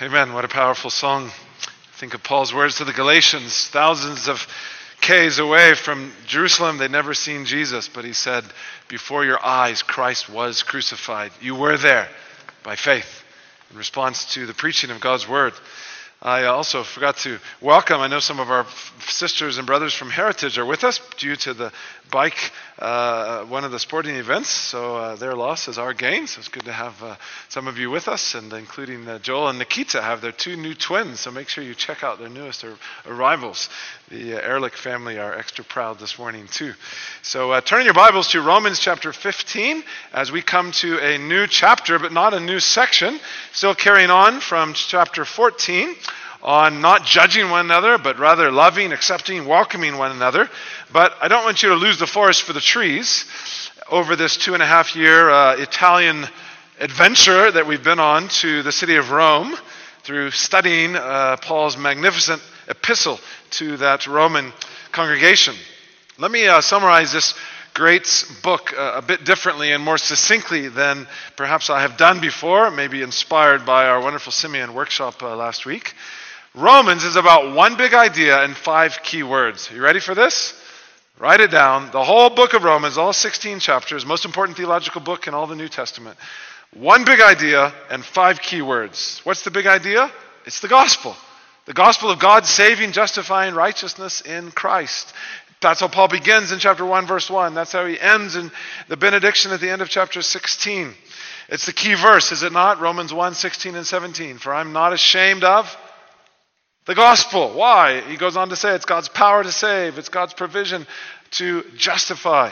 Amen. What a powerful song. Think of Paul's words to the Galatians. Thousands of K's away from Jerusalem, they'd never seen Jesus. But he said, before your eyes, Christ was crucified. You were there by faith in response to the preaching of God's word. I also forgot to welcome, I know some of our sisters and brothers from Heritage are with us due to the bike, one of the sporting events. So their loss is our gain. So it's good to have some of you with us, and including Joel and Nikita have their two new twins. So make sure you check out their newest arrivals. The Ehrlich family are extra proud this morning too. So turn your Bibles to Romans chapter 15 as we come to a new chapter, but not a new section. Still carrying on from chapter 14. On not judging one another, but rather loving, accepting, welcoming one another. But I don't want you to lose the forest for the trees. Over this 2.5-year Italian adventure that we've been on to the city of Rome, through studying Paul's magnificent epistle to that Roman congregation. Let me summarize this great book a bit differently and more succinctly than perhaps I have done before, maybe inspired by our wonderful Simeon workshop last week. Romans is about one big idea and 5 key words. You ready for this? Write it down. The whole book of Romans, all 16 chapters, most important theological book in all the New Testament. One big idea and 5 key words. What's the big idea? It's the gospel. The gospel of God's saving, justifying righteousness in Christ. That's how Paul begins in chapter 1, verse 1. That's how he ends in the benediction at the end of chapter 16. It's the key verse, is it not? Romans 1, 16 and 17. For I'm not ashamed of the gospel. Why? He goes on to say it's God's power to save. It's God's provision to justify.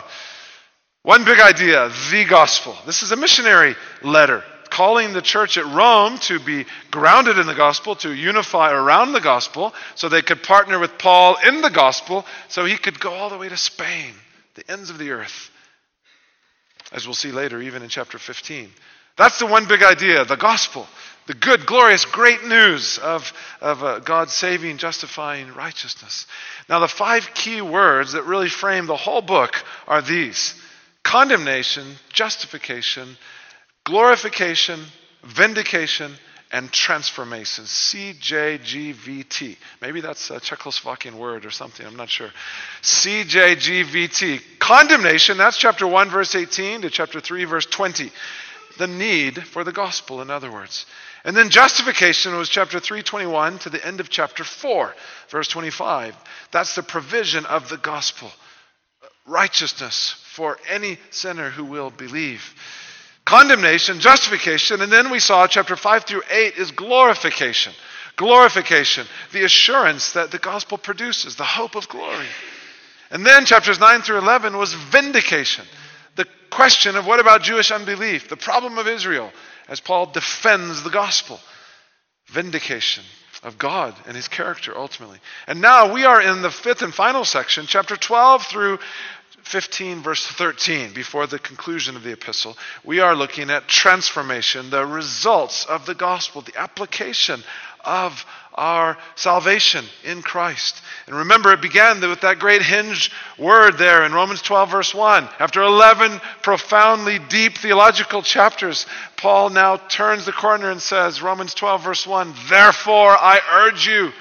One big idea, the gospel. This is a missionary letter calling the church at Rome to be grounded in the gospel, to unify around the gospel, so they could partner with Paul in the gospel, so he could go all the way to Spain, the ends of the earth. As we'll see later, even in chapter 15. That's the one big idea, the gospel. The good, glorious, great news of God's saving, justifying righteousness. Now the 5 key words that really frame the whole book are these: condemnation, justification, glorification, vindication, and transformation. CJGVT. Maybe that's a Czechoslovakian word or something, I'm not sure. CJGVT. Condemnation, that's chapter 1, verse 18 to chapter 3, verse 20. The need for the gospel, in other words. And then justification was chapter 3:21 to the end of chapter 4, verse 25. That's the provision of the gospel. Righteousness for any sinner who will believe. Condemnation, justification, and then we saw chapter 5 through 8 is glorification. Glorification, the assurance that the gospel produces, the hope of glory. And then chapters 9 through 11 was vindication. The question of what about Jewish unbelief, the problem of Israel, as Paul defends the gospel. Vindication of God and his character ultimately. And now we are in the 5th and final section, chapter 12 through 15, verse 13, before the conclusion of the epistle. We are looking at transformation, the results of the gospel, the application of our salvation in Christ. And remember, it began with that great hinge word there in Romans 12, verse 1. After 11 profoundly deep theological chapters, Paul now turns the corner and says, Romans 12, verse 1, therefore I urge you,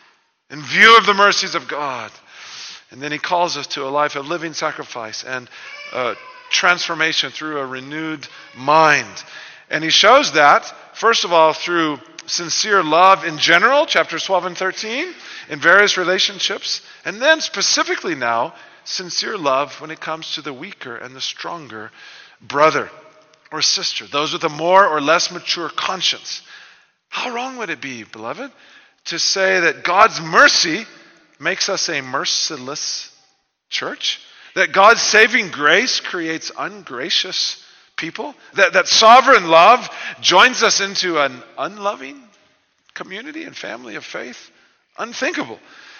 in view of the mercies of God. And then he calls us to a life of living sacrifice and transformation through a renewed mind. And he shows that, first of all, through sincere love in general, chapters 12 and 13, in various relationships. And then specifically now, sincere love when it comes to the weaker and the stronger brother or sister, those with a more or less mature conscience. How wrong would it be, beloved, to say that God's mercy makes us a merciless church? That God's saving grace creates ungracious people? That sovereign love joins us into an unloving community and family of faith? Unthinkable.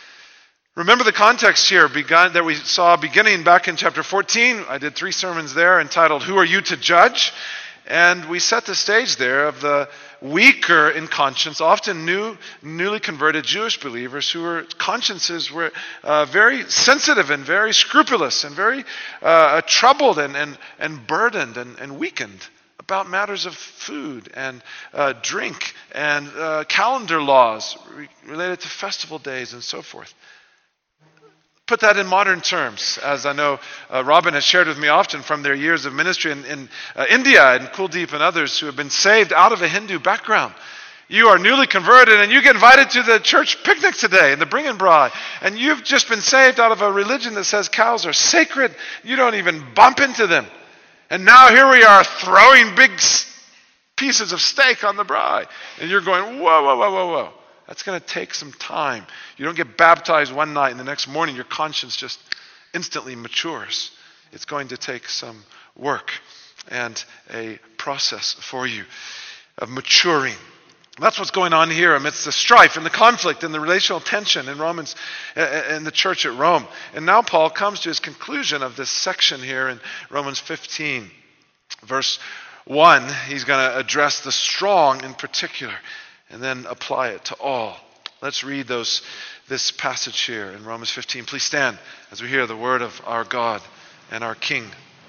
Remember the context here that we saw beginning back in chapter 14. I did 3 sermons there entitled, Who Are You to Judge? And we set the stage there of the weaker in conscience, often newly converted Jewish believers whose consciences were very sensitive and very scrupulous and very troubled and burdened and weakened about matters of food and drink and calendar laws related to festival days and so forth. Put that in modern terms, as I know Robin has shared with me often from their years of ministry in India and Kuldeep and others who have been saved out of a Hindu background. You are newly converted and you get invited to the church picnic today in the Bring and Bri. And you've just been saved out of a religion that says cows are sacred. You don't even bump into them. And now here we are throwing big pieces of steak on the braai. And you're going, whoa, whoa, whoa, whoa, whoa. That's going to take some time. You don't get baptized one night and the next morning your conscience just instantly matures. It's going to take some work and a process for you of maturing. That's what's going on here amidst the strife and the conflict and the relational tension in the church at Rome. And now Paul comes to his conclusion of this section here in Romans 15. Verse 1, he's going to address the strong in particular and then apply it to all. Let's read this passage here in Romans 15. Please stand as we hear the word of our God and our King.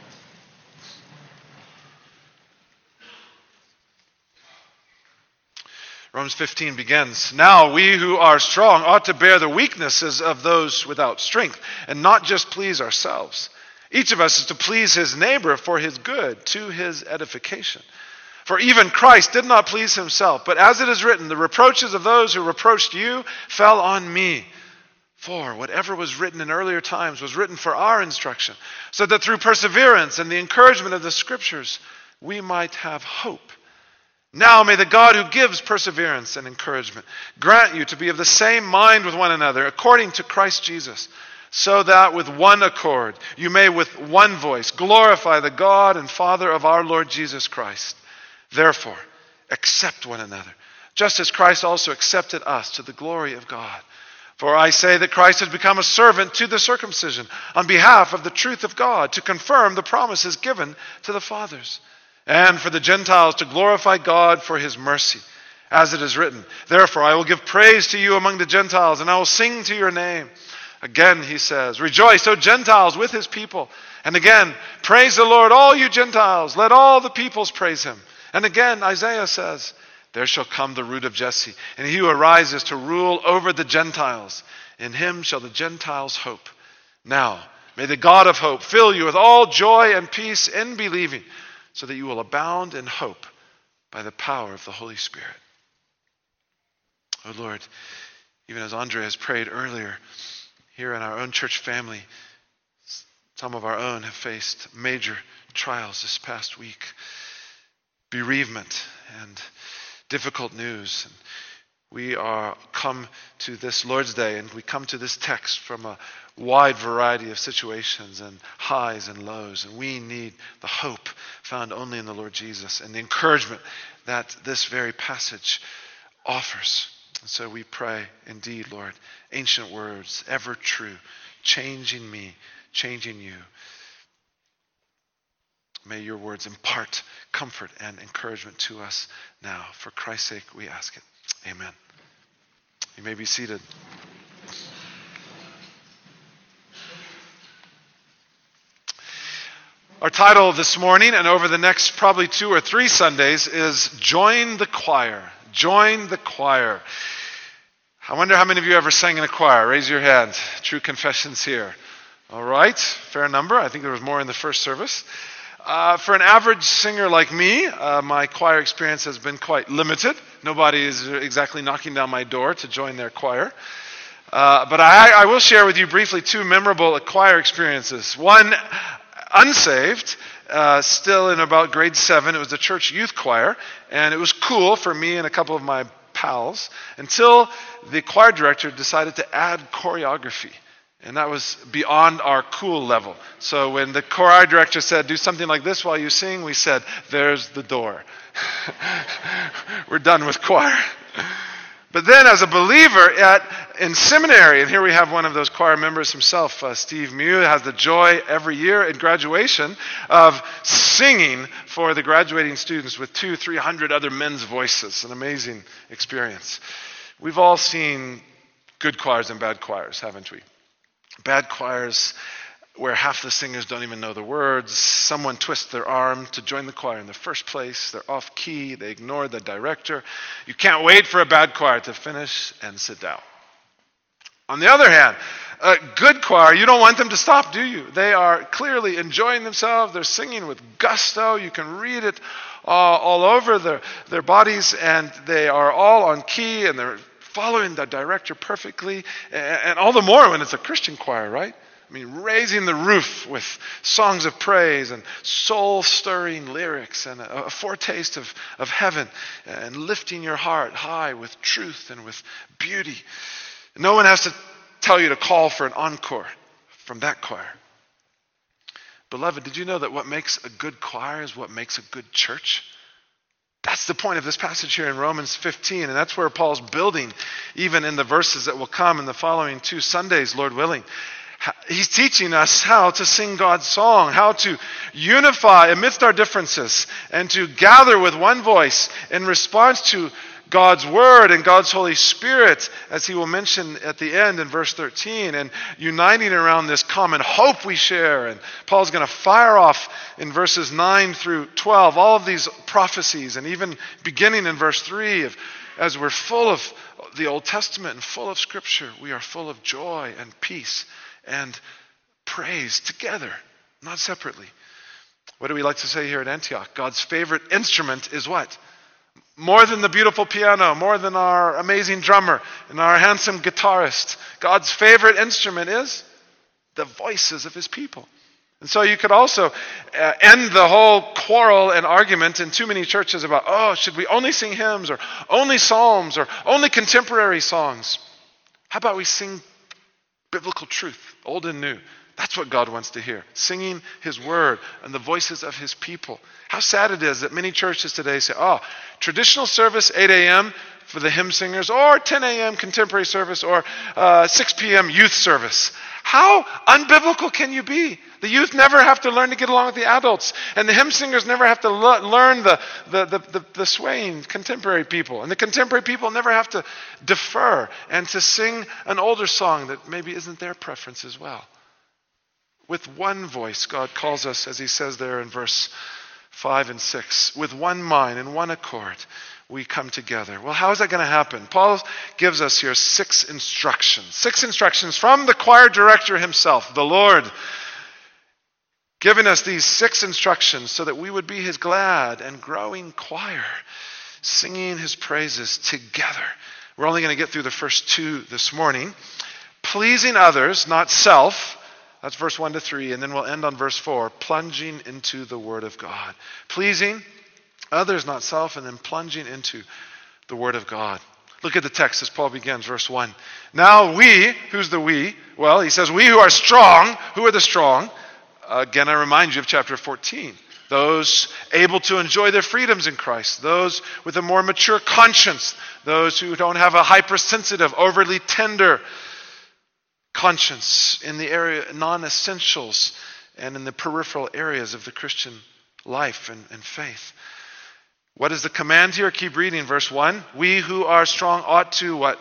Romans 15 begins, "Now we who are strong ought to bear the weaknesses of those without strength, and not just please ourselves. Each of us is to please his neighbor for his good, to his edification. For even Christ did not please himself, but as it is written, the reproaches of those who reproached you fell on me. For whatever was written in earlier times was written for our instruction, so that through perseverance and the encouragement of the Scriptures we might have hope. Now may the God who gives perseverance and encouragement grant you to be of the same mind with one another, according to Christ Jesus, so that with one accord you may with one voice glorify the God and Father of our Lord Jesus Christ. Therefore, accept one another, just as Christ also accepted us to the glory of God. For I say that Christ has become a servant to the circumcision on behalf of the truth of God, to confirm the promises given to the fathers, and for the Gentiles to glorify God for his mercy. As it is written, therefore I will give praise to you among the Gentiles, and I will sing to your name. Again he says, rejoice, O Gentiles, with his people. And again, praise the Lord, all you Gentiles. Let all the peoples praise him. And again, Isaiah says, there shall come the root of Jesse, and he who arises to rule over the Gentiles. In him shall the Gentiles hope. Now, may the God of hope fill you with all joy and peace in believing, so that you will abound in hope by the power of the Holy Spirit." Oh Lord, even as Andre has prayed earlier, here in our own church family, some of our own have faced major trials this past week. Bereavement and difficult news. And we are come to this Lord's Day and we come to this text from a wide variety of situations and highs and lows. And we need the hope found only in the Lord Jesus and the encouragement that this very passage offers. And so we pray, indeed, Lord, ancient words, ever true, changing me, changing you. May your words impart comfort and encouragement to us now. For Christ's sake, we ask it. Amen. You may be seated. Our title this morning and over the next probably 2 or 3 Sundays is Join the Choir. Join the choir. I wonder how many of you ever sang in a choir. Raise your hand. True confessions here. All right. Fair number. I think there was more in the first service. For an average singer like me, my choir experience has been quite limited. Nobody is exactly knocking down my door to join their choir. But I will share with you briefly 2 memorable choir experiences. One, unsaved, still in about grade 7. It was a church youth choir, and it was cool for me and a couple of my pals until the choir director decided to add choreography. And that was beyond our cool level. So when the choir director said, do something like this while you sing, we said, there's the door. We're done with choir. But then as a believer in seminary, and here we have one of those choir members himself, Steve Mew, has the joy every year in graduation of singing for the graduating students with 200-300 other men's voices. An amazing experience. We've all seen good choirs and bad choirs, haven't we? Bad choirs where half the singers don't even know the words. Someone twists their arm to join the choir in the first place. They're off key. They ignore the director. You can't wait for a bad choir to finish and sit down. On the other hand, a good choir, you don't want them to stop, do you? They are clearly enjoying themselves. They're singing with gusto. You can read it all over their bodies, and they are all on key, and they're following the director perfectly. And all the more when it's a Christian choir, right? I mean, raising the roof with songs of praise and soul-stirring lyrics and a foretaste of heaven, and lifting your heart high with truth and with beauty. No one has to tell you to call for an encore from that choir. Beloved, did you know that what makes a good choir is what makes a good church? That's the point of this passage here in Romans 15, and that's where Paul's building, even in the verses that will come in the following 2 Sundays, Lord willing. He's teaching us how to sing God's song, how to unify amidst our differences, and to gather with one voice in response to God's Word and God's Holy Spirit, as he will mention at the end in verse 13, and uniting around this common hope we share. And Paul's going to fire off in verses 9 through 12 all of these prophecies, and even beginning in verse 3, as we're full of the Old Testament and full of Scripture, we are full of joy and peace and praise together, not separately. What do we like to say here at Antioch? God's favorite instrument is what? More than the beautiful piano, more than our amazing drummer and our handsome guitarist. God's favorite instrument is the voices of his people. And so you could also end the whole quarrel and argument in too many churches about, should we only sing hymns or only psalms or only contemporary songs? How about we sing biblical truth, old and new? That's what God wants to hear. Singing his word and the voices of his people. How sad it is that many churches today say, traditional service, 8 a.m. for the hymn singers, or 10 a.m. contemporary service, or 6 p.m. youth service. How unbiblical can you be? The youth never have to learn to get along with the adults. And the hymn singers never have to learn the swaying contemporary people. And the contemporary people never have to defer and to sing an older song that maybe isn't their preference as well. With one voice, God calls us, as he says there in verse 5 and 6, with one mind and one accord, we come together. Well, how is that going to happen? Paul gives us here 6 instructions. 6 instructions from the choir director himself, the Lord, giving us these 6 instructions so that we would be his glad and growing choir, singing his praises together. We're only going to get through the first 2 this morning. Pleasing others, not self. That's verse 1 to 3, and then we'll end on verse 4, plunging into the Word of God. Pleasing others, not self, and then plunging into the Word of God. Look at the text as Paul begins, verse 1. Now we, who's the we? Well, he says, we who are strong. Who are the strong? Again, I remind you of chapter 14. Those able to enjoy their freedoms in Christ. Those with a more mature conscience. Those who don't have a hypersensitive, overly tender conscience in the area non-essentials and in the peripheral areas of the Christian life and faith. What is the command here? Keep reading verse 1. We who are strong ought to what?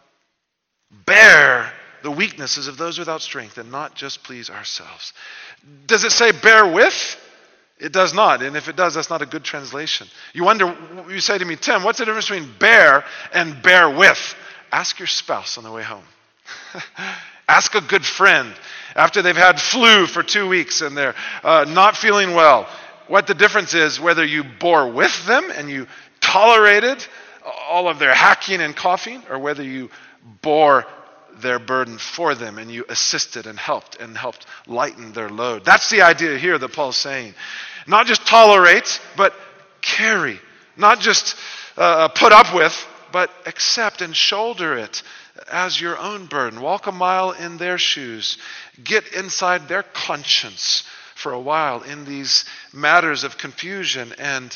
Bear the weaknesses of those without strength and not just please ourselves. Does it say bear with? It does not. And if it does, that's not a good translation. You say to me, Tim, what's the difference between bear and bear with? Ask your spouse on the way home. Ask a good friend after they've had flu for 2 weeks and they're not feeling well, what the difference is whether you bore with them and you tolerated all of their hacking and coughing, or whether you bore their burden for them and you assisted and helped lighten their load. That's the idea here that Paul's saying. Not just tolerate, but carry. Not just put up with, but accept and shoulder it as your own burden. Walk a mile in their shoes. Get inside their conscience for a while in these matters of confusion and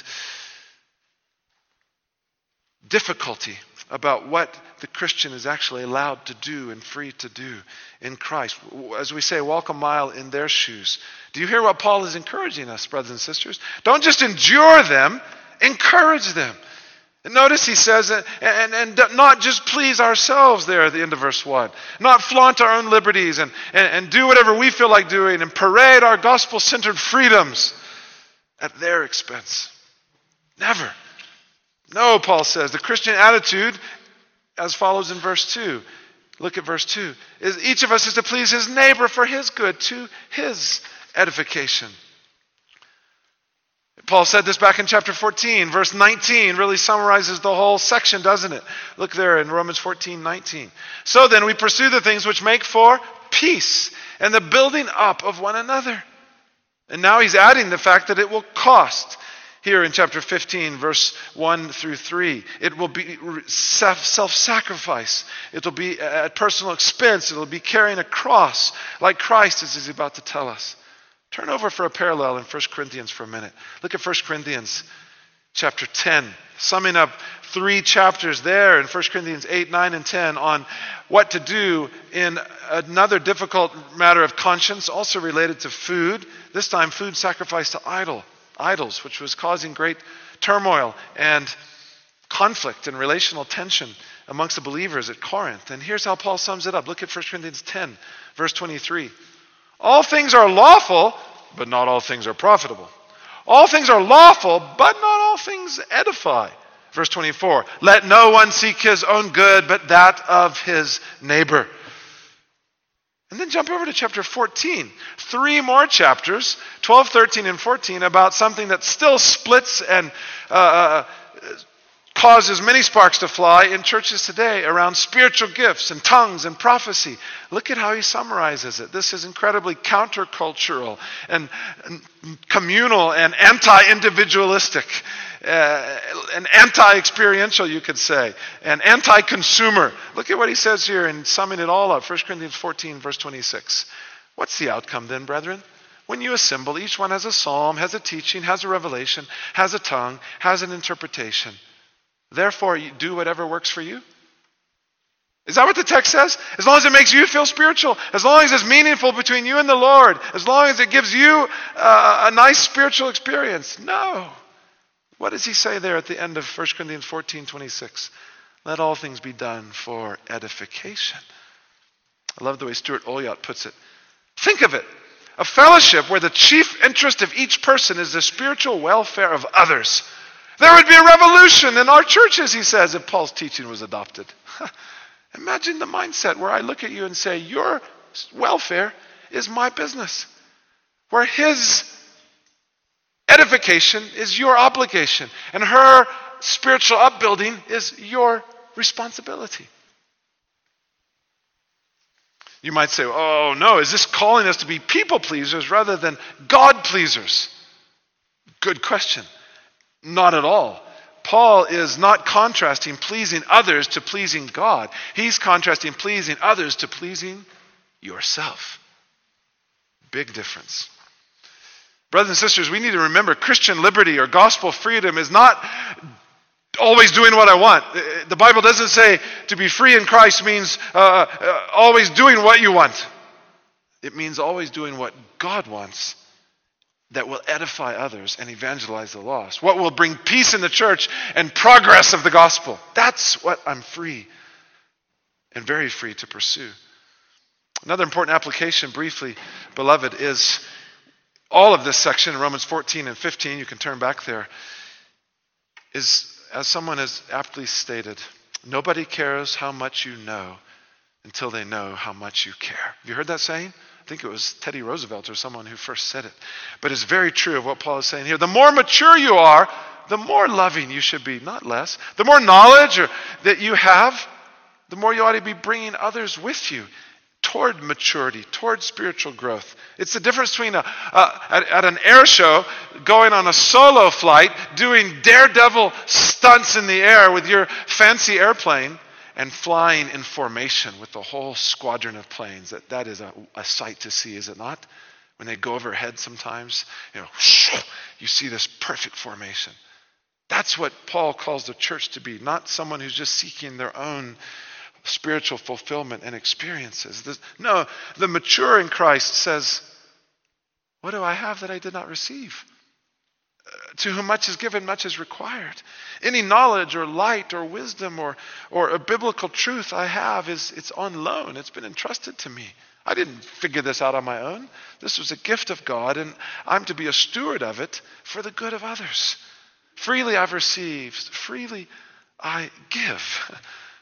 difficulty about what the Christian is actually allowed to do and free to do in Christ. As we say, walk a mile in their shoes. Do you hear what Paul is encouraging us, brothers and sisters? Don't just endure them, encourage them. And notice he says, and not just please ourselves there at the end of verse 1. Not flaunt our own liberties and do whatever we feel like doing and parade our gospel-centered freedoms at their expense. Never. No, Paul says, the Christian attitude, as follows in verse 2. Look at verse 2. Is each of us is to please his neighbor for his good, to his edification. Paul said this back in chapter 14. Verse 19 really summarizes the whole section, doesn't it? Look there in Romans 14:19. So then we pursue the things which make for peace and the building up of one another. And now he's adding the fact that it will cost. Here in chapter 15, verse 1 through 3, it will be self-sacrifice. It will be at personal expense. It will be carrying a cross like Christ, as he's about to tell us. Turn over for a parallel in 1 Corinthians for a minute. Look at 1 Corinthians chapter 10, summing up 3 chapters there in 1 Corinthians 8, 9, and 10 on what to do in another difficult matter of conscience, also related to food, this time food sacrificed to idols, which was causing great turmoil and conflict and relational tension amongst the believers at Corinth. And here's how Paul sums it up. Look at 1 Corinthians 10, verse 23. All things are lawful, but not all things are profitable. All things are lawful, but not all things edify. Verse 24. Let no one seek his own good, but that of his neighbor. And then jump over to chapter 14. 3 more chapters, 12, 13, and 14, about something that still splits and causes many sparks to fly in churches today around spiritual gifts and tongues and prophecy. Look at how he summarizes it. This is incredibly countercultural and communal and anti-individualistic and anti-experiential, you could say, and anti-consumer. Look at what he says here in summing it all up. 1 Corinthians 14, verse 26. What's the outcome then, brethren? When you assemble, each one has a psalm, has a teaching, has a revelation, has a tongue, has an interpretation. Therefore, you do whatever works for you. Is that what the text says? As long as it makes you feel spiritual, as long as it's meaningful between you and the Lord, as long as it gives you a nice spiritual experience. No. What does he say there at the end of 1 Corinthians 14:26? Let all things be done for edification. I love the way Stuart Olyott puts it. Think of it. A fellowship where the chief interest of each person is the spiritual welfare of others. There would be a revolution in our churches, he says, if Paul's teaching was adopted. Imagine the mindset where I look at you and say, your welfare is my business. Where his edification is your obligation. And her spiritual upbuilding is your responsibility. You might say, oh no, is this calling us to be people pleasers rather than God pleasers? Good question. Not at all. Paul is not contrasting pleasing others to pleasing God. He's contrasting pleasing others to pleasing yourself. Big difference. Brothers and sisters, we need to remember Christian liberty or gospel freedom is not always doing what I want. The Bible doesn't say to be free in Christ means always doing what you want. It means always doing what God wants that will edify others and evangelize the lost. What will bring peace in the church and progress of the gospel. That's what I'm free and very free to pursue. Another important application, briefly, beloved, is all of this section in Romans 14 and 15, you can turn back there, is, as someone has aptly stated, nobody cares how much you know until they know how much you care. Have you heard that saying? I think it was Teddy Roosevelt or someone who first said it. But it's very true of what Paul is saying here. The more mature you are, the more loving you should be, not less. The more knowledge that you have, the more you ought to be bringing others with you toward maturity, toward spiritual growth. It's the difference between at an air show, going on a solo flight, doing daredevil stunts in the air with your fancy airplane, and flying in formation with the whole squadron of planes. That is a sight to see, is it not? When they go overhead sometimes, you see this perfect formation. That's what Paul calls the church to be, not someone who's just seeking their own spiritual fulfillment and experiences. No, the mature in Christ says, what do I have that I did not receive? To whom much is given, much is required. Any knowledge or light or wisdom or a biblical truth I have it's on loan. It's been entrusted to me. I didn't figure this out on my own. This was a gift of God, and I'm to be a steward of it for the good of others. Freely I've received, freely I give.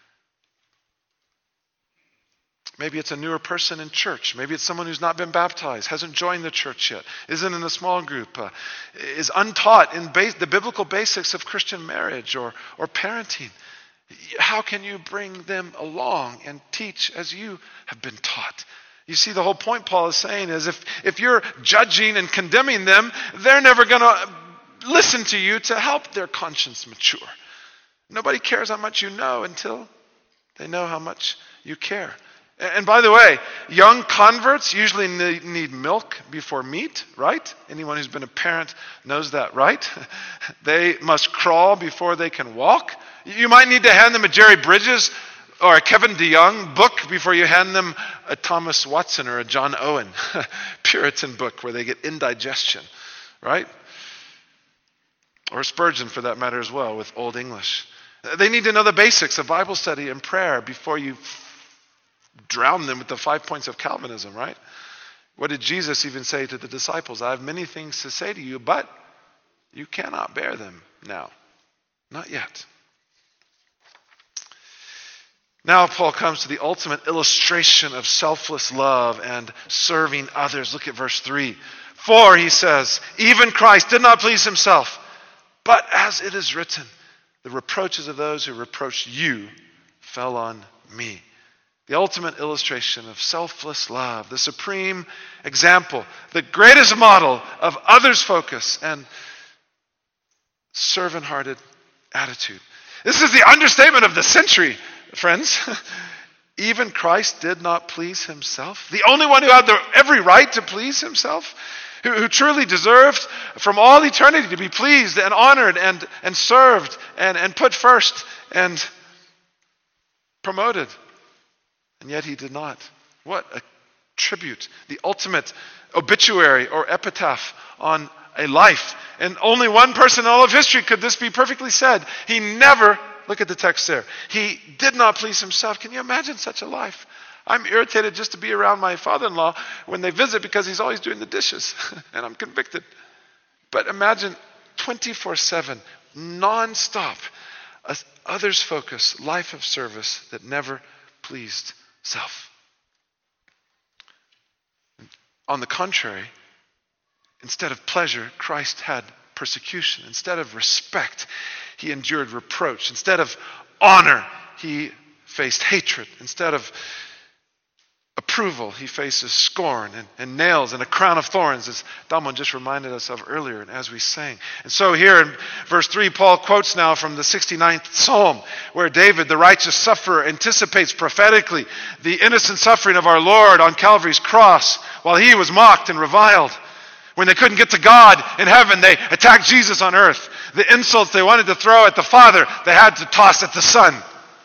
Maybe it's a newer person in church. Maybe it's someone who's not been baptized, hasn't joined the church yet, isn't in a small group, is untaught in the biblical basics of Christian marriage or parenting. How can you bring them along and teach as you have been taught? You see, the whole point Paul is saying is if you're judging and condemning them, they're never going to listen to you to help their conscience mature. Nobody cares how much you know until they know how much you care. And by the way, young converts usually need milk before meat, right? Anyone who's been a parent knows that, right? They must crawl before they can walk. You might need to hand them a Jerry Bridges or a Kevin DeYoung book before you hand them a Thomas Watson or a John Owen Puritan book where they get indigestion, right? Or Spurgeon for that matter as well with Old English. They need to know the basics of Bible study and prayer before you drown them with the 5 points of Calvinism, right? What did Jesus even say to the disciples? I have many things to say to you, but you cannot bear them now. Not yet. Now Paul comes to the ultimate illustration of selfless love and serving others. Look at verse 3. For, he says, even Christ did not please himself, but as it is written, the reproaches of those who reproached you fell on me. The ultimate illustration of selfless love, the supreme example, the greatest model of others focus and servant-hearted attitude. This is the understatement of the century, friends. Even Christ did not please himself. The only one who had every right to please himself, who truly deserved from all eternity to be pleased and honored and served and put first and promoted. And yet he did not. What a tribute, the ultimate obituary or epitaph on a life. And only one person in all of history could this be perfectly said. He never, look at the text there, he did not please himself. Can you imagine such a life? I'm irritated just to be around my father-in-law when they visit because he's always doing the dishes and I'm convicted. But imagine 24/7, non-stop, others focus, life of service that never pleased self. On the contrary, instead of pleasure, Christ had persecution. Instead of respect, he endured reproach. Instead of honor, he faced hatred. Instead of approval, he faces scorn and nails and a crown of thorns, as Damon just reminded us of earlier and as we sang. And so here in verse 3, Paul quotes now from the 69th Psalm, where David, the righteous sufferer, anticipates prophetically the innocent suffering of our Lord on Calvary's cross while he was mocked and reviled. When they couldn't get to God in heaven, they attacked Jesus on earth. The insults they wanted to throw at the Father, they had to toss at the Son.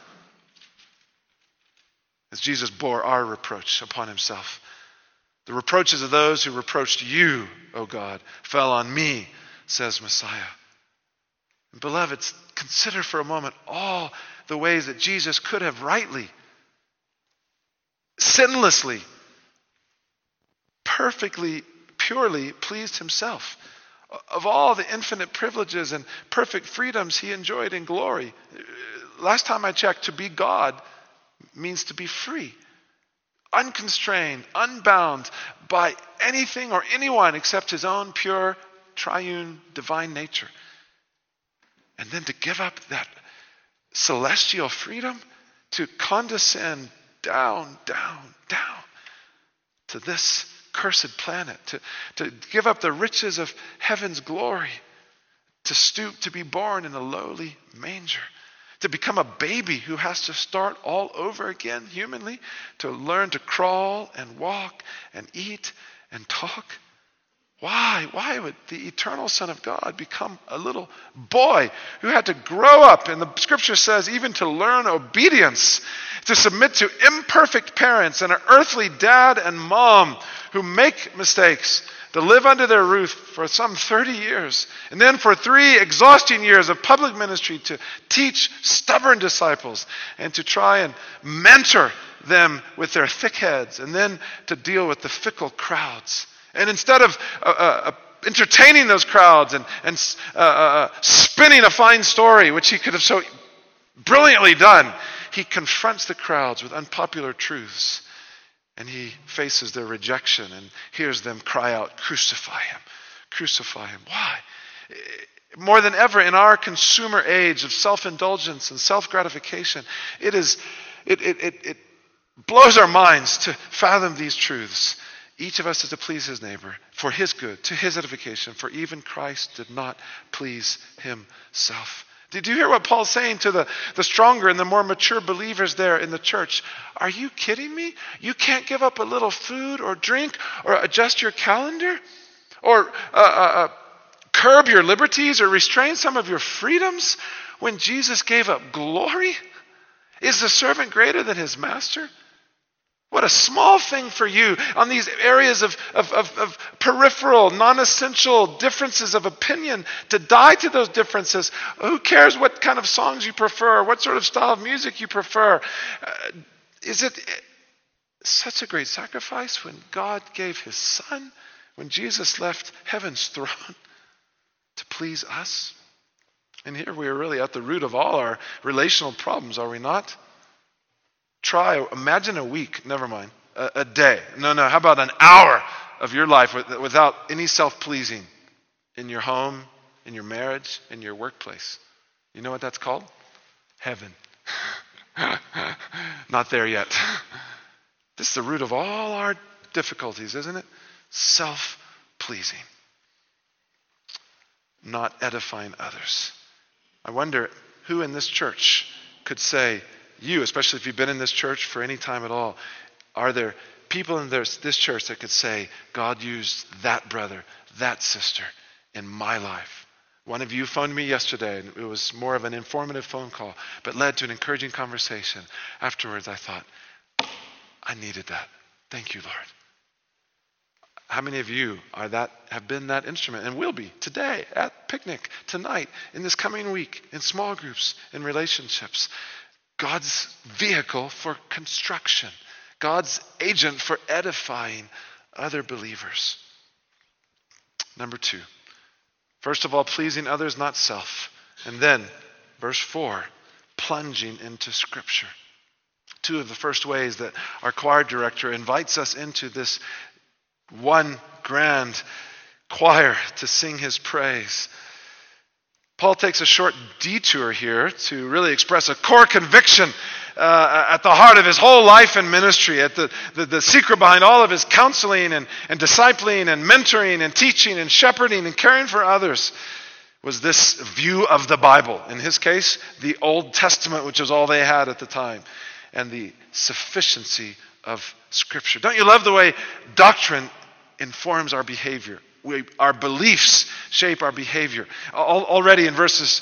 As Jesus bore our reproach upon himself. The reproaches of those who reproached you, O God, fell on me, says Messiah. And beloveds, consider for a moment all the ways that Jesus could have rightly, sinlessly, perfectly, purely pleased himself. Of all the infinite privileges and perfect freedoms he enjoyed in glory. Last time I checked, to be God means to be free, unconstrained, unbound by anything or anyone except his own pure, triune, divine nature. And then to give up that celestial freedom to condescend down to this cursed planet, to give up the riches of heaven's glory, to stoop to be born in a lowly manger. To become a baby who has to start all over again humanly, to learn to crawl and walk and eat and talk. Why? Why would the eternal Son of God become a little boy who had to grow up, and the scripture says even to learn obedience, to submit to imperfect parents and an earthly dad and mom who make mistakes, to live under their roof for some 30 years. And then for 3 exhausting years of public ministry to teach stubborn disciples and to try and mentor them with their thick heads, and then to deal with the fickle crowds. And instead of entertaining those crowds and spinning a fine story, which he could have so brilliantly done, he confronts the crowds with unpopular truths. And he faces their rejection and hears them cry out, "Crucify him, crucify him." Why? More than ever in our consumer age of self-indulgence and self-gratification, it blows our minds to fathom these truths. Each of us is to please his neighbor for his good, to his edification, for even Christ did not please himself. Did you hear what Paul's saying to the stronger and the more mature believers there in the church? Are you kidding me? You can't give up a little food or drink or adjust your calendar or curb your liberties or restrain some of your freedoms when Jesus gave up glory? Is the servant greater than his master? What a small thing for you on these areas of peripheral, non-essential differences of opinion to die to those differences. Who cares what kind of songs you prefer, what sort of style of music you prefer? Is it such a great sacrifice when God gave his son, when Jesus left heaven's throne to please us? And here we are really at the root of all our relational problems, are we not? Imagine a week, never mind, a day. No, how about an hour of your life without any self-pleasing in your home, in your marriage, in your workplace? You know what that's called? Heaven. Not there yet. This is the root of all our difficulties, isn't it? Self-pleasing. Not edifying others. I wonder who in this church could say, you, especially if you've been in this church for any time at all, are there people in this church that could say, God used that brother, that sister in my life? One of you phoned me yesterday, and it was more of an informative phone call, but led to an encouraging conversation. Afterwards, I thought, I needed that. Thank you, Lord. How many of you have been that instrument and will be today, at picnic, tonight, in this coming week, in small groups, in relationships? God's vehicle for construction. God's agent for edifying other believers. Number 2. First of all, pleasing others, not self. And then, verse 4, plunging into Scripture. 2 of the first ways that our choir director invites us into this one grand choir to sing his praise. Paul takes a short detour here to really express a core conviction at the heart of his whole life and ministry, at the secret behind all of his counseling and discipling and mentoring and teaching and shepherding and caring for others was this view of the Bible. In his case, the Old Testament, which is all they had at the time, and the sufficiency of Scripture. Don't you love the way doctrine informs our behavior? Our beliefs shape our behavior. Already in verse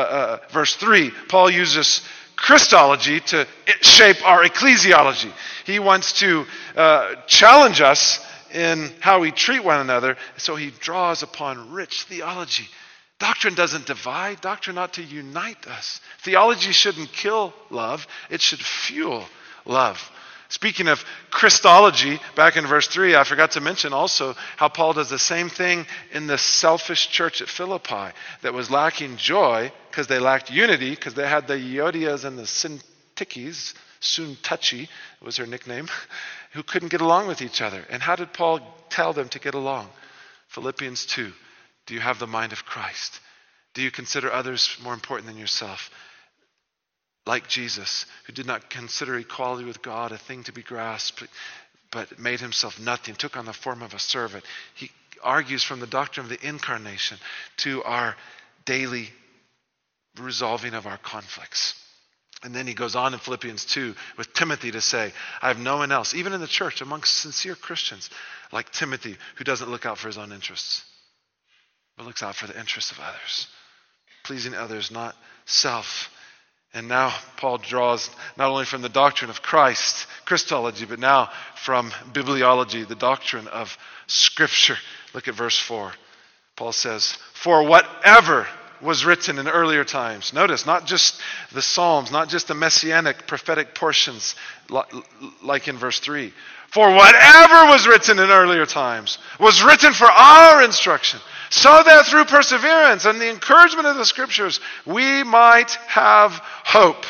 3, Paul uses Christology to shape our ecclesiology. He wants to challenge us in how we treat one another, so he draws upon rich theology. Doctrine doesn't divide. Doctrine ought to unite us. Theology shouldn't kill love. It should fuel love. Speaking of Christology, back in verse 3, I forgot to mention also how Paul does the same thing in the selfish church at Philippi that was lacking joy because they lacked unity, because they had the Euodias and the Syntyches, Suntuchi was her nickname, who couldn't get along with each other. And how did Paul tell them to get along? Philippians 2, do you have the mind of Christ? Do you consider others more important than yourself? Like Jesus, who did not consider equality with God a thing to be grasped, but made himself nothing, took on the form of a servant. He argues from the doctrine of the incarnation to our daily resolving of our conflicts. And then he goes on in Philippians 2 with Timothy to say, I have no one else, even in the church, amongst sincere Christians, like Timothy, who doesn't look out for his own interests, but looks out for the interests of others. Pleasing others, not self. And now Paul draws not only from the doctrine of Christ, Christology, but now from bibliology, the doctrine of Scripture. Look at verse 4. Paul says, for whatever was written in earlier times. Notice, not just the Psalms, not just the messianic prophetic portions like in verse 3. For whatever was written in earlier times was written for our instruction, so that through perseverance and the encouragement of the Scriptures we might have hope.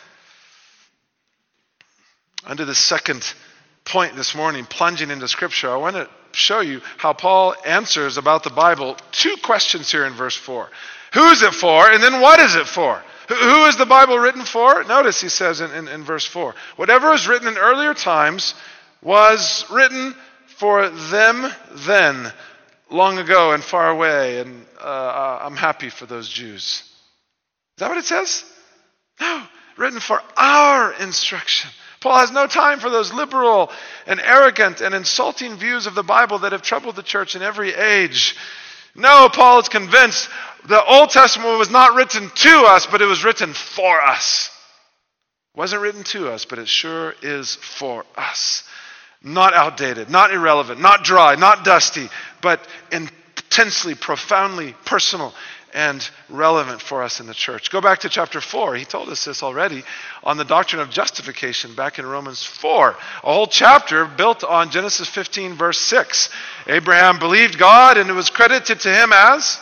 Under the second point this morning, plunging into Scripture, I want to show you how Paul answers about the Bible two questions here in verse 4. Who is it for? And then what is it for? Who is the Bible written for? Notice he says in verse 4, whatever was written in earlier times was written for them then, long ago and far away, and I'm happy for those Jews. Is that what it says? No, written for our instruction. Paul has no time for those liberal and arrogant and insulting views of the Bible that have troubled the church in every age. No, Paul is convinced the Old Testament was not written to us, but it was written for us. It wasn't written to us, but it sure is for us. Not outdated, not irrelevant, not dry, not dusty, but intensely, profoundly personal and relevant for us in the church. Go back to chapter 4. He told us this already on the doctrine of justification back in Romans 4. A whole chapter built on Genesis 15 verse 6. Abraham believed God and it was credited to him as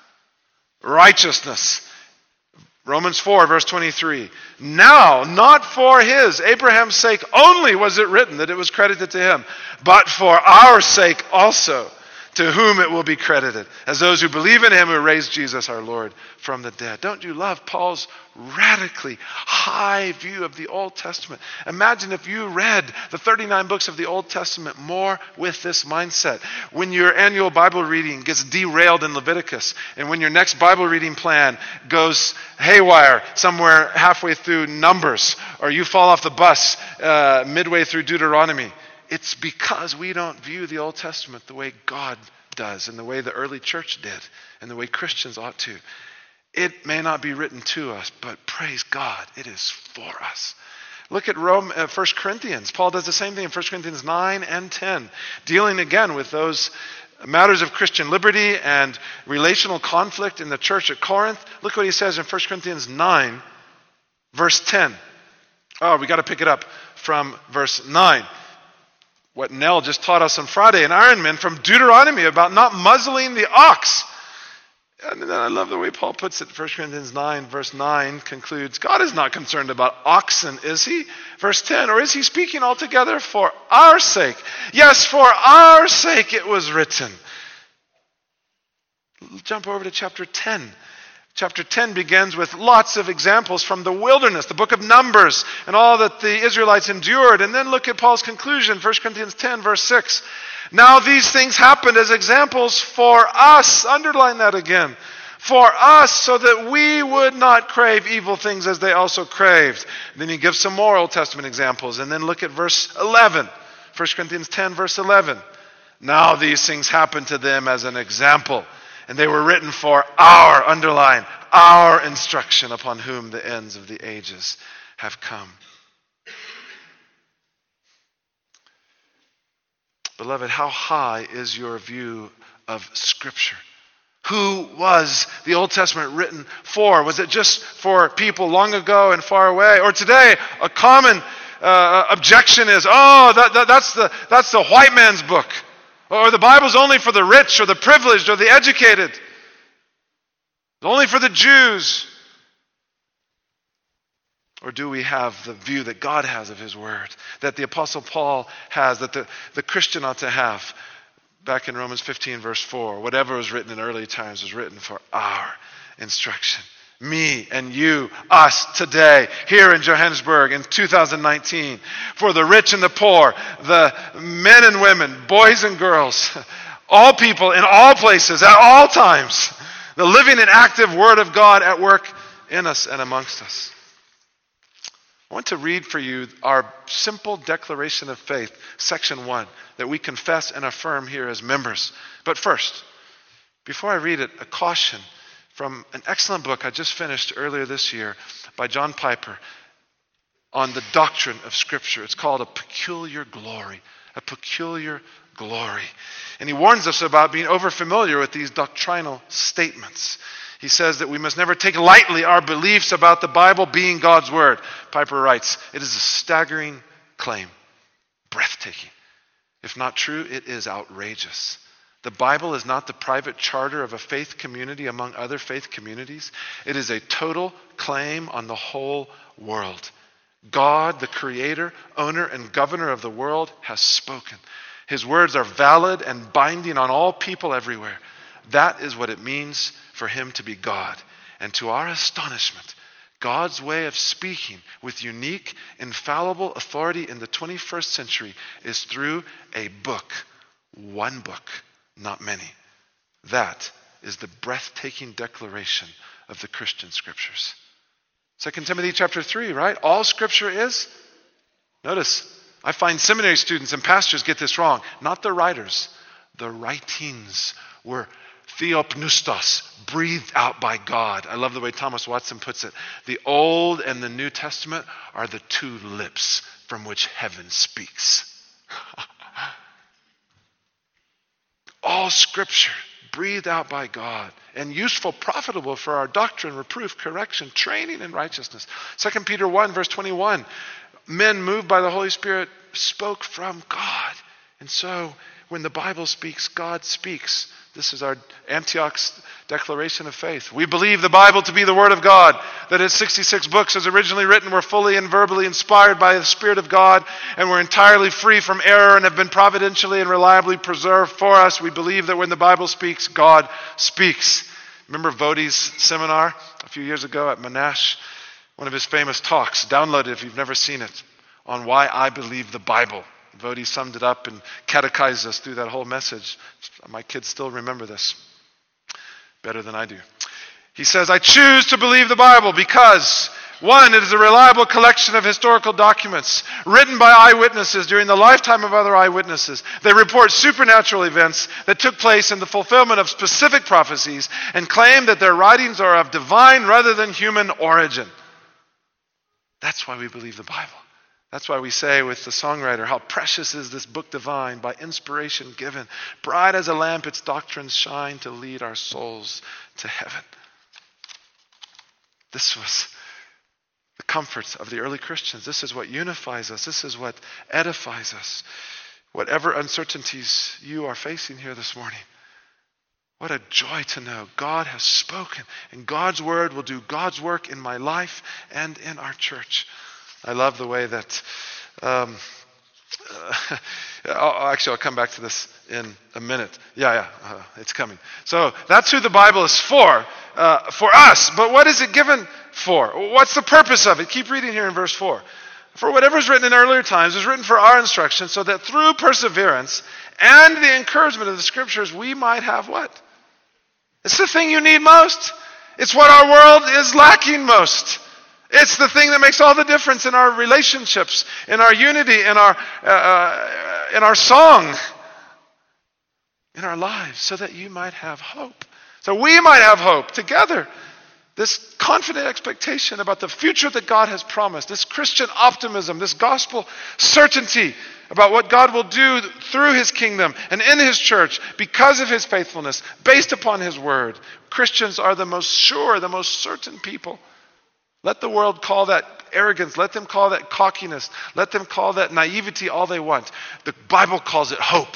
righteousness. Romans 4 verse 23. Now, not for Abraham's sake only was it written that it was credited to him, but for our sake also, to whom it will be credited, as those who believe in him who raised Jesus our Lord from the dead. Don't you love Paul's radically high view of the Old Testament? Imagine if you read the 39 books of the Old Testament more with this mindset. When your annual Bible reading gets derailed in Leviticus, and when your next Bible reading plan goes haywire somewhere halfway through Numbers, or you fall off the bus midway through Deuteronomy, it's because we don't view the Old Testament the way God does, and the way the early church did, and the way Christians ought to. It may not be written to us, but praise God, it is for us. Look at 1 Corinthians. Paul does the same thing in 1 Corinthians 9 and 10, dealing again with those matters of Christian liberty and relational conflict in the church at Corinth. Look what he says in 1 Corinthians 9, verse 10. Oh, we got to pick it up from verse 9. What Nell just taught us on Friday in Ironman from Deuteronomy about not muzzling the ox. And then I love the way Paul puts it. 1 Corinthians 9, verse 9 concludes, God is not concerned about oxen, is he? Verse 10, or is he speaking altogether for our sake? Yes, for our sake it was written. Jump over to chapter 10. Chapter 10 begins with lots of examples from the wilderness, the book of Numbers, and all that the Israelites endured. And then look at Paul's conclusion, 1 Corinthians 10, verse 6. Now these things happened as examples for us. Underline that again. For us, so that we would not crave evil things as they also craved. Then he gives some more Old Testament examples. And then look at verse 11. 1 Corinthians 10, verse 11. Now these things happened to them as an example. And they were written for our, underline, our instruction, upon whom the ends of the ages have come. Beloved, how high is your view of Scripture? Who was the Old Testament written for? Was it just for people long ago and far away? Or today, a common objection is, that's the white man's book. Or the Bible's only for the rich or the privileged or the educated. It's only for the Jews. Or do we have the view that God has of His Word, that the Apostle Paul has, that the Christian ought to have? Back in Romans 15, verse 4, whatever was written in early times was written for our instruction. Me and you, us today, here in Johannesburg in 2019. For the rich and the poor, the men and women, boys and girls, all people in all places, at all times. The living and active Word of God at work in us and amongst us. I want to read for you our simple declaration of faith, section 1, that we confess and affirm here as members. But first, before I read it, a caution from an excellent book I just finished earlier this year by John Piper on the doctrine of Scripture. It's called A Peculiar Glory. A Peculiar glory. And he warns us about being overfamiliar with these doctrinal statements. He says that we must never take lightly our beliefs about the Bible being God's word. Piper writes, it is a staggering claim, breathtaking. If not true, it is outrageous. The Bible is not the private charter of a faith community among other faith communities. It is a total claim on the whole world. God, the creator, owner, and governor of the world, has spoken. His words are valid and binding on all people everywhere. That is what it means for him to be God. And to our astonishment, God's way of speaking with unique, infallible authority in the 21st century is through a book. One book, not many. That is the breathtaking declaration of the Christian scriptures. 2 Timothy chapter 3, right? All scripture is. Notice, I find seminary students and pastors get this wrong. Not the writers. The writings were theopneustos, breathed out by God. I love the way Thomas Watson puts it. The Old and the New Testament are the two lips from which heaven speaks. All scripture breathed out by God and useful, profitable for our doctrine, reproof, correction, training in righteousness. 2 Peter 1 verse 21, men moved by the Holy Spirit spoke from God. And so when the Bible speaks, God speaks. This is our Antioch's declaration of faith. We believe the Bible to be the Word of God, that its 66 books as originally written were fully and verbally inspired by the Spirit of God and were entirely free from error and have been providentially and reliably preserved for us. We believe that when the Bible speaks, God speaks. Remember Vodie's seminar a few years ago at Monash? One of his famous talks, download it if you've never seen it, on why I believe the Bible. Vodie summed it up and catechized us through that whole message. My kids still remember this better than I do. He says, I choose to believe the Bible because, one, it is a reliable collection of historical documents written by eyewitnesses during the lifetime of other eyewitnesses. They report supernatural events that took place in the fulfillment of specific prophecies and claim that their writings are of divine rather than human origin. That's why we believe the Bible. That's why we say with the songwriter, how precious is this book divine, by inspiration given. Bright as a lamp, its doctrines shine to lead our souls to heaven. This was the comfort of the early Christians. This is what unifies us. This is what edifies us. Whatever uncertainties you are facing here this morning, what a joy to know God has spoken, and God's word will do God's work in my life and in our church. I love the way that, I'll come back to this in a minute. It's coming. So that's who the Bible is for us. But what is it given for? What's the purpose of it? Keep reading here in verse 4. For whatever is written in earlier times is written for our instruction, so that through perseverance and the encouragement of the scriptures, we might have what? It's the thing you need most. It's what our world is lacking most. It's the thing that makes all the difference in our relationships, in our unity, in our song, in our lives, so that you might have hope. So we might have hope together. This confident expectation about the future that God has promised, this Christian optimism, this gospel certainty about what God will do through his kingdom and in his church because of his faithfulness, based upon his word. Christians are the most sure, the most certain people. Let the world call that arrogance. Let them call that cockiness. Let them call that naivety all they want. The Bible calls it hope.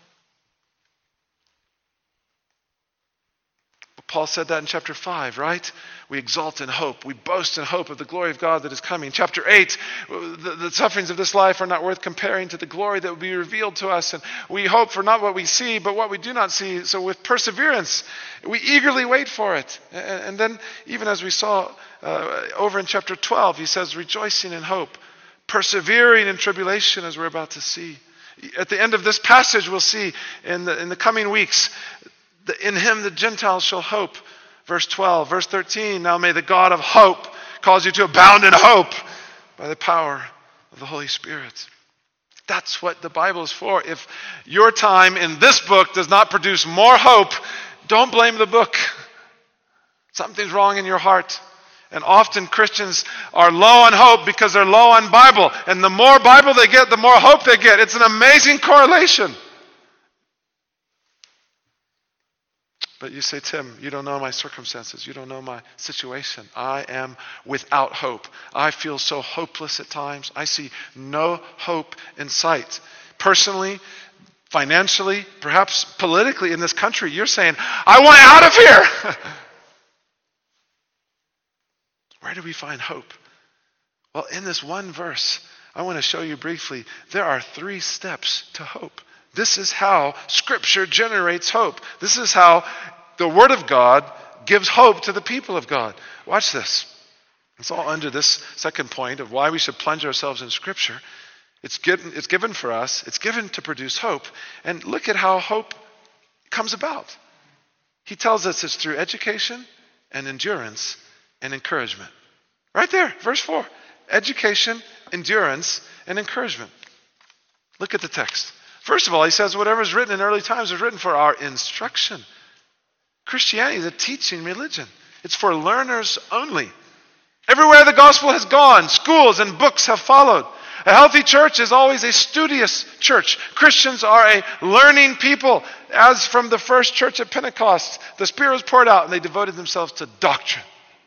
Paul said that in chapter 5, right? We exalt in hope. We boast in hope of the glory of God that is coming. Chapter 8, the sufferings of this life are not worth comparing to the glory that will be revealed to us. And we hope for not what we see, but what we do not see. So with perseverance, we eagerly wait for it. And then even as we saw over in chapter 12, he says, rejoicing in hope, persevering in tribulation, as we're about to see. At the end of this passage, we'll see in the coming weeks, in him the Gentiles shall hope. Verse 12. Verse 13. Now may the God of hope cause you to abound in hope by the power of the Holy Spirit. That's what the Bible is for. If your time in this book does not produce more hope, don't blame the book. Something's wrong in your heart. And often Christians are low on hope because they're low on Bible. And the more Bible they get, the more hope they get. It's an amazing correlation. But you say, Tim, you don't know my circumstances. You don't know my situation. I am without hope. I feel so hopeless at times. I see no hope in sight. Personally, financially, perhaps politically in this country, you're saying, I want out of here. Where do we find hope? Well, in this one verse, I want to show you briefly, there are 3 steps to hope. This is how Scripture generates hope. This is how the Word of God gives hope to the people of God. Watch this. It's all under this second point of why we should plunge ourselves in Scripture. It's given for us. It's given to produce hope. And look at how hope comes about. He tells us it's through education and endurance and encouragement. Right there, verse 4. Education, endurance, and encouragement. Look at the text. First of all, he says whatever is written in early times was written for our instruction. Christianity is a teaching religion. It's for learners only. Everywhere the gospel has gone, schools and books have followed. A healthy church is always a studious church. Christians are a learning people. As from the first church at Pentecost, the Spirit was poured out and they devoted themselves to doctrine.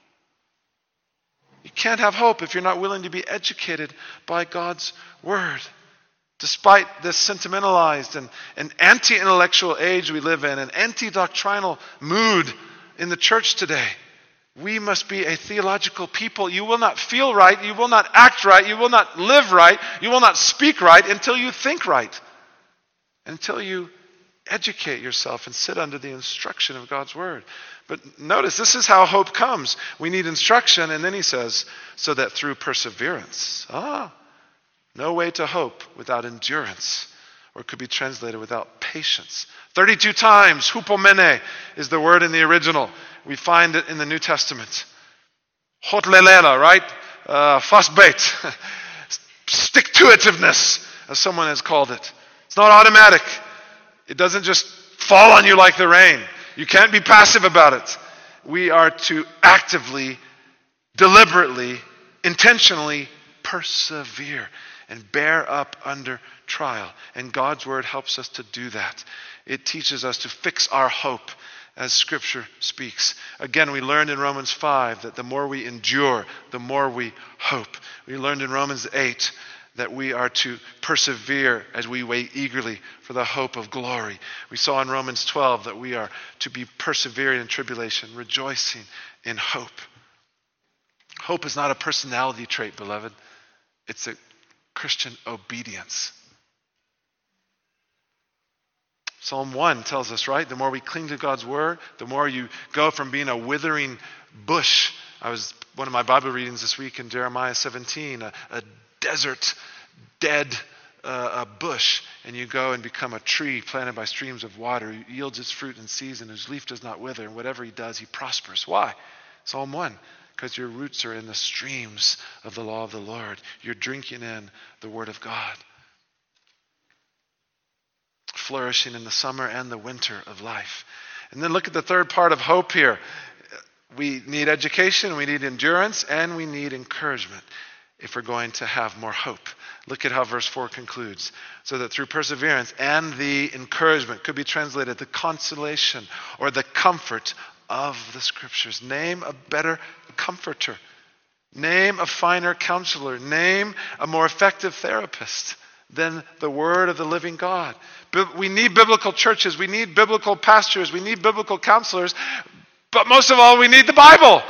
You can't have hope if you're not willing to be educated by God's Word. Despite this sentimentalized and anti-intellectual age we live in, an anti-doctrinal mood in the church today, we must be a theological people. You will not feel right, you will not act right, you will not live right, you will not speak right until you think right. Until you educate yourself and sit under the instruction of God's Word. But notice, this is how hope comes. We need instruction, and then he says, so that through perseverance. No way to hope without endurance, or it could be translated without patience. 32 times, hupomene is the word in the original. We find it in the New Testament. Hotlelela, right? Fasbeit. Stick-to-itiveness, as someone has called it. It's not automatic. It doesn't just fall on you like the rain. You can't be passive about it. We are to actively, deliberately, intentionally persevere and bear up under trial. And God's Word helps us to do that. It teaches us to fix our hope as Scripture speaks. Again, we learned in Romans 5 that the more we endure, the more we hope. We learned in Romans 8 that we are to persevere as we wait eagerly for the hope of glory. We saw in Romans 12 that we are to be persevering in tribulation, rejoicing in hope. Hope is not a personality trait, beloved. It's a Christian obedience. Psalm 1 tells us, right? The more we cling to God's Word, the more you go from being a withering bush. One of my Bible readings this week in Jeremiah 17, a desert, dead bush, and you go and become a tree planted by streams of water. It yields its fruit in season, whose leaf does not wither, and whatever he does, he prospers. Why? Psalm 1. Because your roots are in the streams of the law of the Lord. You're drinking in the Word of God. Flourishing in the summer and the winter of life. And then look at the third part of hope here. We need education, we need endurance, and we need encouragement if we're going to have more hope. Look at how verse 4 concludes. So that through perseverance and the encouragement, could be translated the consolation or the comfort of the Scriptures. Name a better comforter. Name a finer counselor. Name a more effective therapist than the Word of the living God. We need biblical churches. We need biblical pastors. We need biblical counselors. But most of all, we need the Bible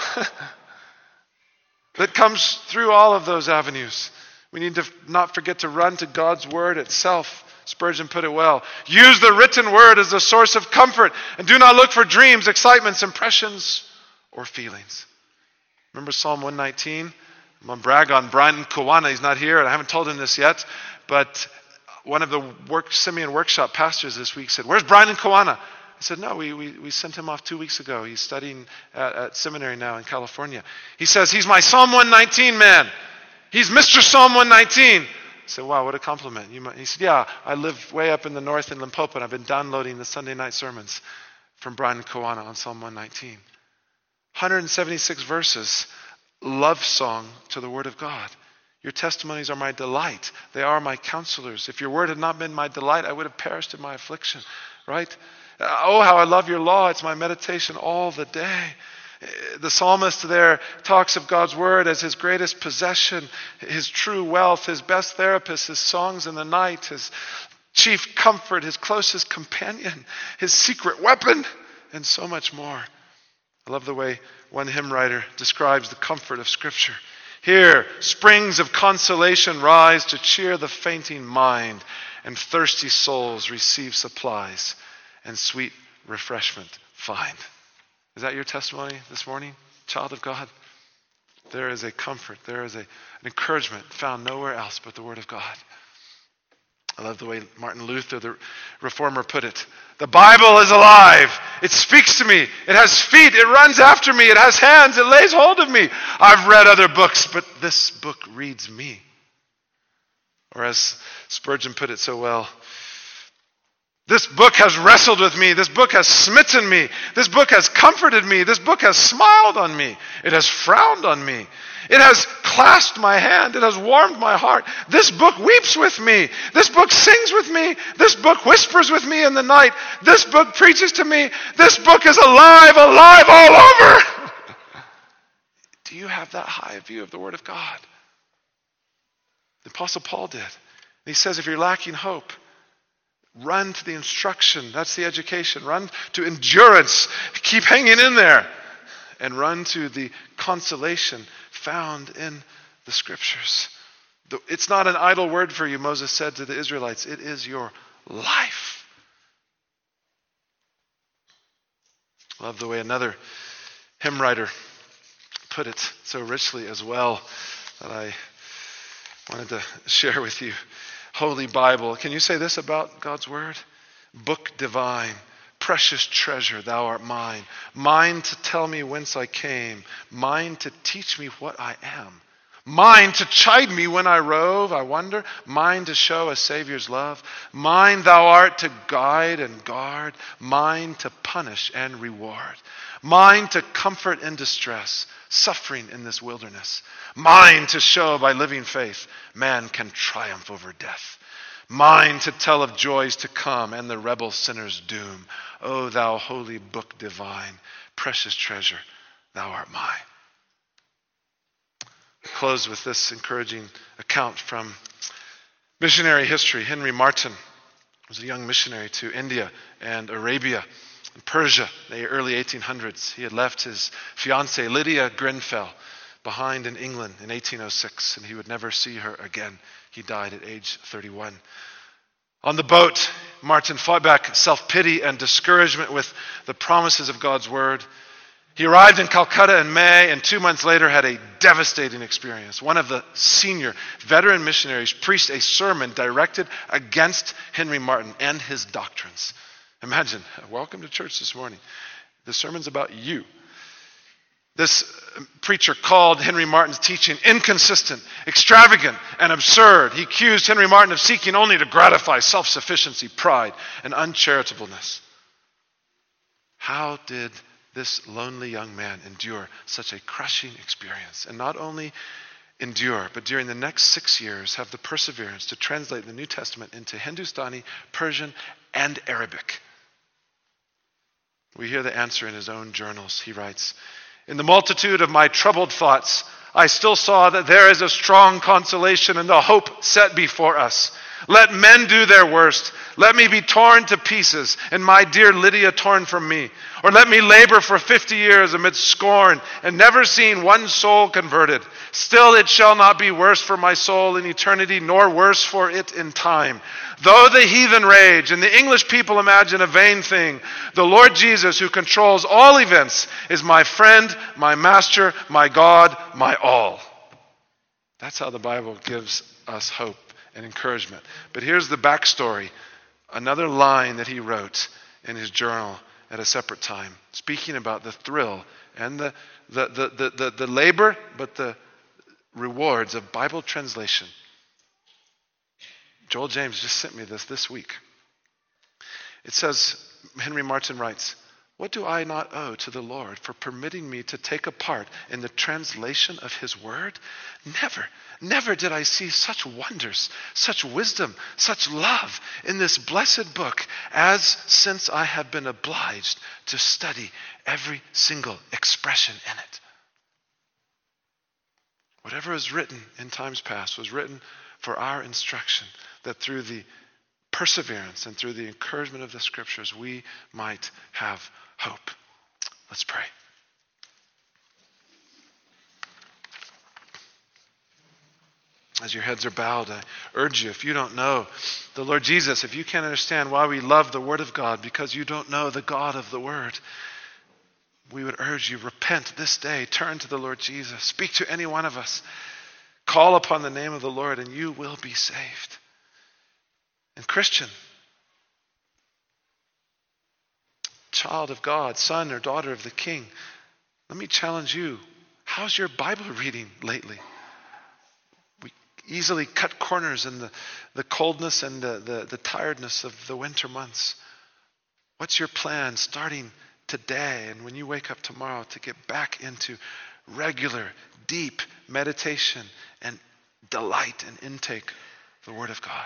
that comes through all of those avenues. We need to not forget to run to God's Word itself. Spurgeon put it well. Use the written Word as a source of comfort, and do not look for dreams, excitements, impressions, or feelings. Remember Psalm 119? I'm going to brag on Brian Kawana. He's not here, and I haven't told him this yet. But one of the Simeon workshop pastors this week said, "Where's Brian Kawana?" I said, "No, we sent him off 2 weeks ago. He's studying at seminary now in California." He says, "He's my Psalm 119 man. He's Mr. Psalm 119. I said, "Wow, what a compliment." He said, "Yeah, I live way up in the north in Limpopo, and I've been downloading the Sunday night sermons from Brian Kawana on Psalm 119. 176 verses, love song to the Word of God. Your testimonies are my delight. They are my counselors. If your word had not been my delight, I would have perished in my affliction." Right? Oh, how I love your law. It's my meditation all the day. The psalmist there talks of God's word as his greatest possession, his true wealth, his best therapist, his songs in the night, his chief comfort, his closest companion, his secret weapon, and so much more. I love the way one hymn writer describes the comfort of Scripture. Here, springs of consolation rise to cheer the fainting mind, and thirsty souls receive supplies, and sweet refreshment find. Is that your testimony this morning, child of God? There is a comfort, there is an encouragement found nowhere else but the Word of God. I love the way Martin Luther, the reformer, put it. The Bible is alive. It speaks to me. It has feet. It runs after me. It has hands. It lays hold of me. I've read other books, but this book reads me. Or as Spurgeon put it so well, this book has wrestled with me. This book has smitten me. This book has comforted me. This book has smiled on me. It has frowned on me. It has clasped my hand. It has warmed my heart. This book weeps with me. This book sings with me. This book whispers with me in the night. This book preaches to me. This book is alive all over. Do you have that high view of the Word of God? The Apostle Paul did. He says if you're lacking hope, run to the instruction. That's the education. Run to endurance. Keep hanging in there. And run to the consolation found in the Scriptures. It's not an idle word for you, Moses said to the Israelites. It is your life. I love the way another hymn writer put it so richly as well that I wanted to share with you. Holy Bible. Can you say this about God's Word? Book divine. Precious treasure, thou art mine. Mine to tell me whence I came. Mine to teach me what I am. Mine to chide me when I rove, I wonder. Mine to show a Savior's love. Mine thou art to guide and guard. Mine to punish and reward. Mine to comfort in distress, suffering in this wilderness. Mine to show by living faith man can triumph over death. Mine to tell of joys to come and the rebel sinner's doom. O thou holy book divine, precious treasure, thou art mine. I close with this encouraging account from missionary history. Henry Martyn was a young missionary to India and Arabia and Persia in the early 1800s. He had left his fiancée, Lydia Grenfell, behind in England in 1806, and he would never see her again. He died at age 31. On the boat, Martyn fought back self-pity and discouragement with the promises of God's word. He arrived in Calcutta in May, and 2 months later had a devastating experience. One of the senior veteran missionaries preached a sermon directed against Henry Martyn and his doctrines. Imagine, welcome to church this morning. The sermon's about you. This preacher called Henry Martyn's teaching inconsistent, extravagant, and absurd. He accused Henry Martyn of seeking only to gratify self-sufficiency, pride, and uncharitableness. How did this lonely young man endure such a crushing experience? And not only endure, but during the next 6 years have the perseverance to translate the New Testament into Hindustani, Persian, and Arabic. We hear the answer in his own journals. He writes, "In the multitude of my troubled thoughts, I still saw that there is a strong consolation in the hope set before us. Let men do their worst. Let me be torn to pieces, and my dear Lydia torn from me. Or let me labor for 50 years amidst scorn, and never seeing one soul converted. Still it shall not be worse for my soul in eternity, nor worse for it in time. Though the heathen rage, and the English people imagine a vain thing, the Lord Jesus, who controls all events, is my friend, my master, my God, my all." That's how the Bible gives us hope and encouragement. But here's the backstory. Another line that he wrote in his journal at a separate time, speaking about the thrill and the labor, but the rewards of Bible translation. Joel James just sent me this week. It says, Henry Martyn writes, What do I not owe to the Lord for permitting me to take a part in the translation of his word? Never did I see such wonders, such wisdom, such love in this blessed book as since I have been obliged to study every single expression in it. Whatever was written in times past was written for our instruction, that through the perseverance and through the encouragement of the scriptures, we might have hope. Let's pray. As your heads are bowed, I urge you, if you don't know the Lord Jesus, if you can't understand why we love the Word of God because you don't know the God of the Word, we would urge you, repent this day, turn to the Lord Jesus, speak to any one of us, call upon the name of the Lord, and you will be saved. And Christian, child of God, son or daughter of the King, let me challenge you. How's your Bible reading lately? We easily cut corners in the coldness and the tiredness of the winter months. What's your plan starting today and when you wake up tomorrow to get back into regular, deep meditation and delight and intake of the Word of God?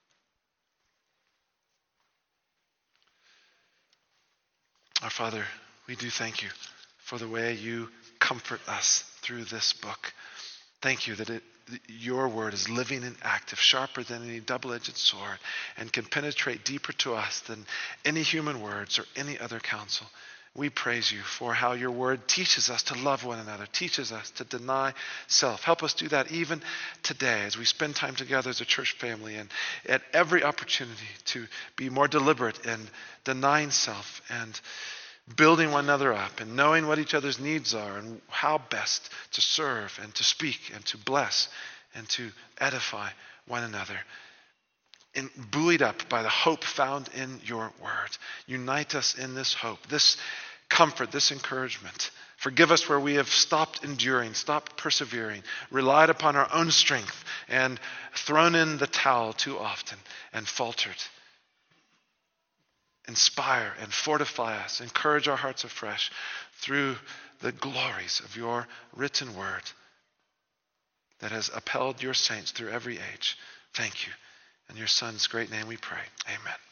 Our Father, we do thank you for the way you comfort us through this book. Thank you that your word is living and active, sharper than any double-edged sword, and can penetrate deeper to us than any human words or any other counsel. We praise you for how your word teaches us to love one another, teaches us to deny self. Help us do that even today as we spend time together as a church family, and at every opportunity to be more deliberate in denying self and building one another up and knowing what each other's needs are and how best to serve and to speak and to bless and to edify one another. And buoyed up by the hope found in your word. Unite us in this hope, this comfort, this encouragement. Forgive us where we have stopped enduring, stopped persevering, relied upon our own strength, and thrown in the towel too often and faltered. Inspire and fortify us, encourage our hearts afresh through the glories of your written word that has upheld your saints through every age. Thank you. In your Son's great name we pray. Amen.